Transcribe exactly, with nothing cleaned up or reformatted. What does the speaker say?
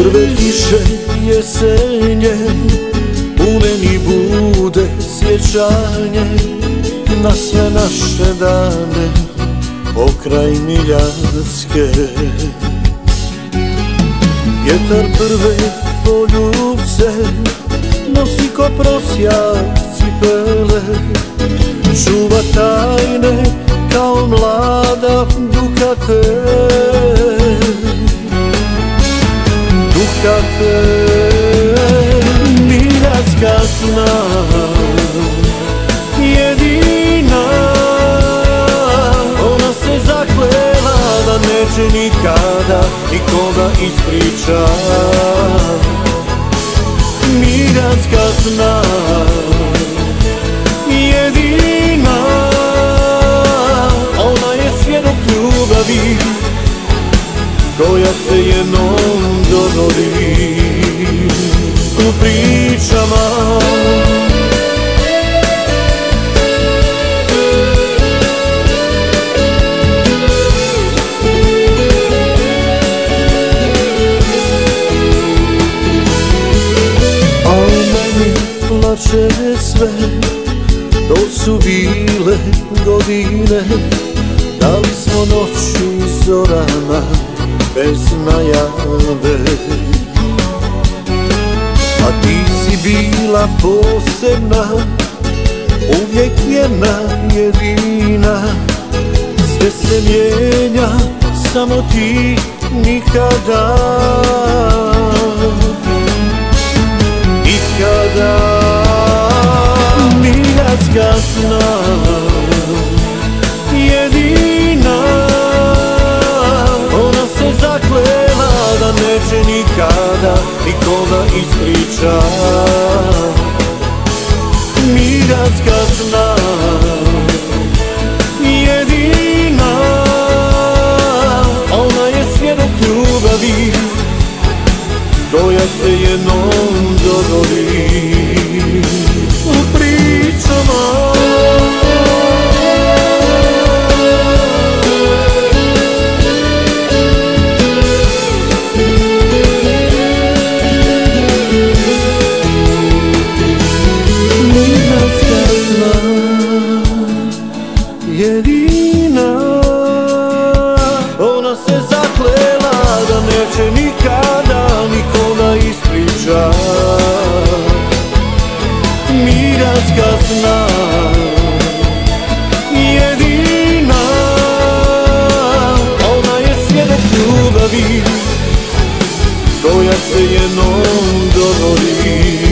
Prve kiše jesenje u meni bude sjećanje na sve naše dane pokraj Miljacke. Vjetar prve poljubce nosi ko prosjak cipele, čuva tajne kao mlada Dukate. Dukate, Miljacka zna, jedina. Ona se zaklela da neće nikada nikoga ispriča. Miljacka zna, jedina. Ona je svjedok ljubavi koja se jednom dogodi u pričama. A u meni plače sve, to su bile godine. Dali smo noću zorama bez najave, a ti si bila posebna, uvijek jedna jedina. Sve se mijenja, samo ti nikada. Nikada. Miljacka zna, jedina. Ona se zaklela da neće nikada nikoga ispriča. Miljacka zna, jedina. Ona je svjedok ljubavi koja se jednom dogodi u pričama. Jedina. Ona se zaklela da neće nikada nikoga ispriča. Miljacka zna, jedina. Ona je svjedok ljubavi koja se jednom dogodi